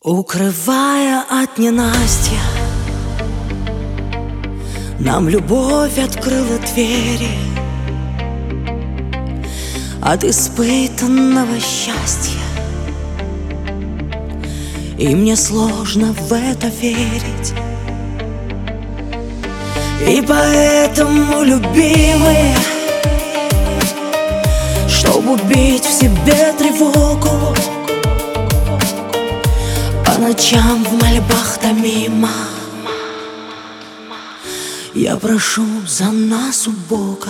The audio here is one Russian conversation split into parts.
Укрывая от ненастья, нам любовь открыла двери от испытанного счастья. И мне сложно в это верить. И поэтому, любимый, чтобы убить в себе тревогу, по ночам в мольбах томимо я прошу за нас у Бога.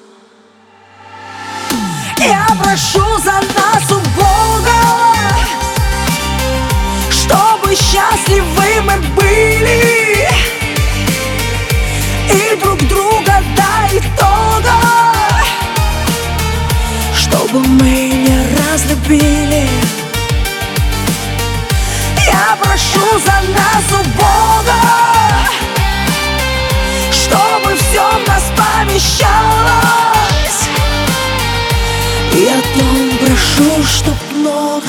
Я прошу за нас у Бога, чтобы счастливы мы были и друг друга до итога, чтобы мы не разлюбили. Я прошу за нас у Бога, чтобы все в нас помещалось. И о том прошу, чтоб много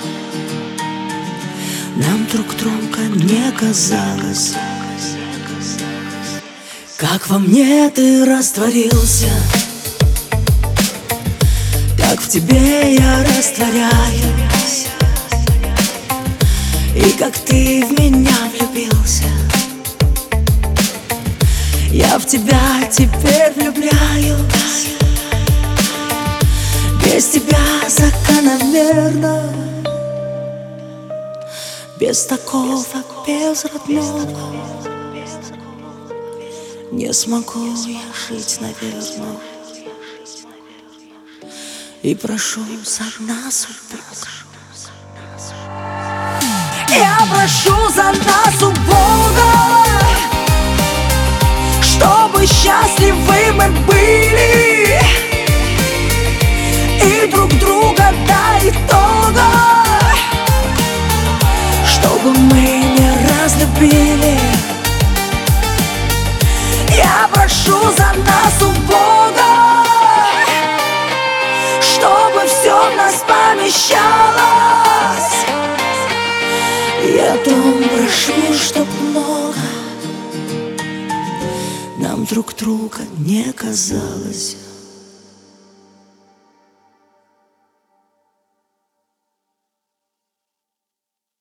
нам друг друга не казалось. Как во мне ты растворился, как в тебе я растворяюсь, и как ты в меня влюбился, я в тебя теперь влюбляюсь. Без тебя закономерно, без такого, без родного не смогу я жить, наверное. И прошу за нас у Бога. Я прошу за нас у Бога, чтобы счастливы мы были и друг друга до итога, чтобы мы не разлюбили. Я прошу за нас у Бога, чтобы все в нас помещалось. Я дом прошу, чтоб много нам друг друга не казалось.